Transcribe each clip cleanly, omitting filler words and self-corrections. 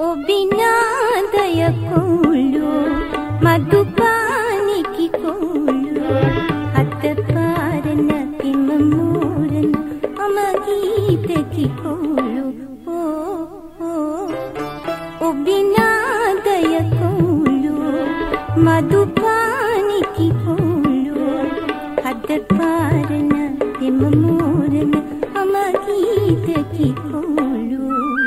ඔබිනාදය කුළු මදුපානිකි කුළු අත පාරන පිම මූරන අමගීතකි කුළු ඔබිනාදය කුළු මදුපානිකි කුළු අත පාරන පිම මූරන අමගීතකි කුළු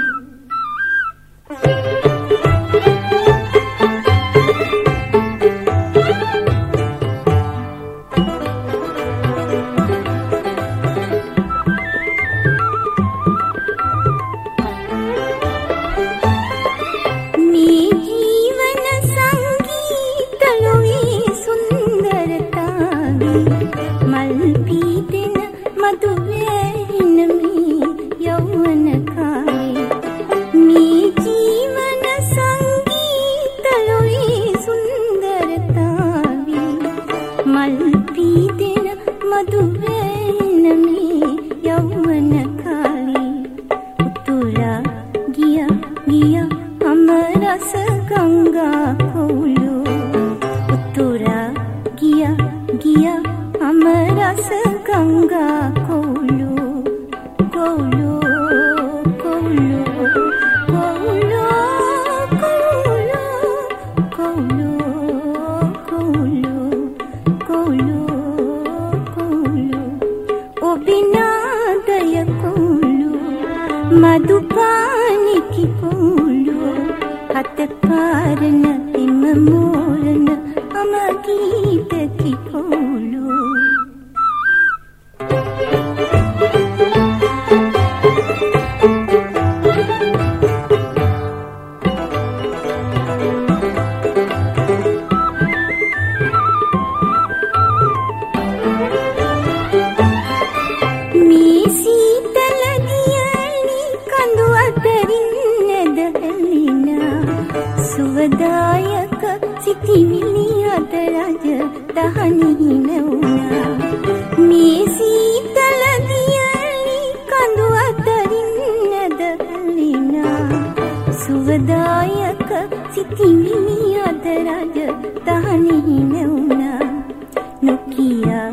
මදුපානිකි කුළු අත පාරන පිම මූරන අමගීතකි කුළු සුවදායක සිතිවිලි අතරජ දහනිහින වුණා මේ සීතල දියලි කඳු අතරින් නැද හැලිනා සුවදායක සිතිවිලි අතරජ දහනිහින වුණා නොකියා